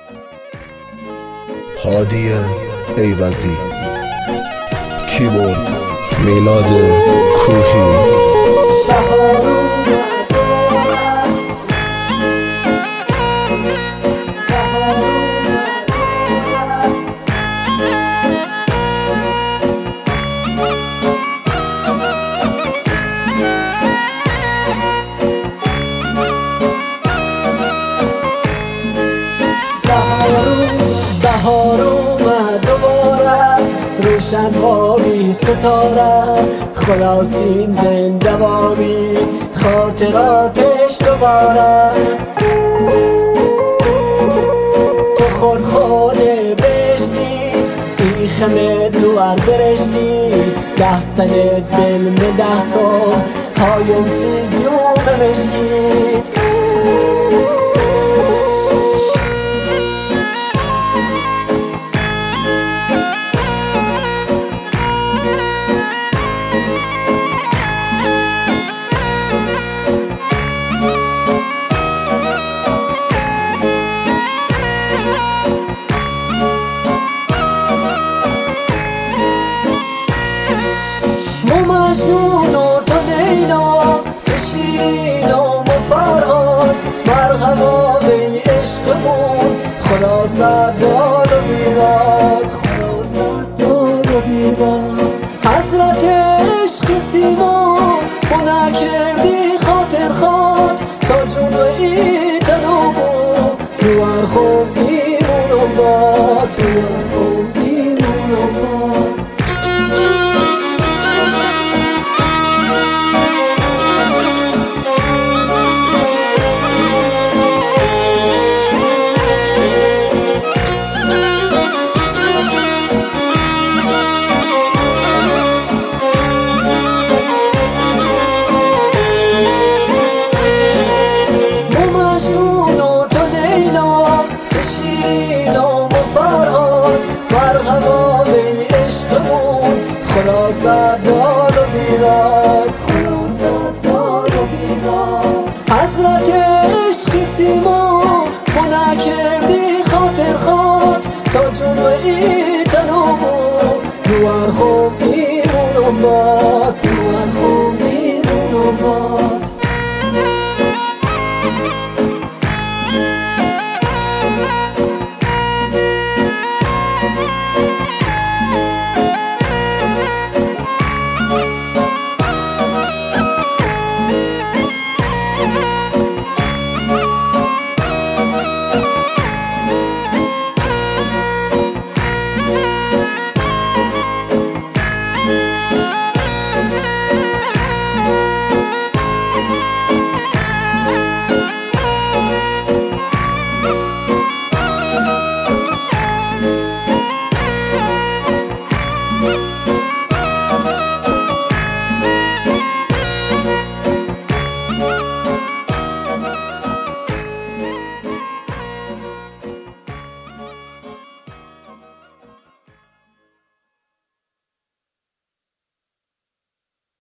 هادی ایوزی، کیبورد میلاد کوهی. بهار اومد دوباره، روشن بابی ستاره، خلاصین زنده بابی خاطراتش دوباره. تو خود بشتی ای خمه دوار برشتی، 10 سنه دل به 10 سال هایم سیزیوم مشکید. مجنون و تو لیلا، تو شیرین و فرهاد، مرحبا به عشقمون، خلاصت داد و بیراد، خلاصت داد و بیراد. حضرت عشق سیما بنا کردی خاطر خاط، تا جمعی تنوبو دوار خوب ایمون و باد، دوار خوب ایمون و باد. مجنون و تو لیلا، تو شیرین و فرهاد، مرحبا به عشقمون، خلاصت داد و بیراد، خلاصت داد و بیراد. حضرت عشق سیما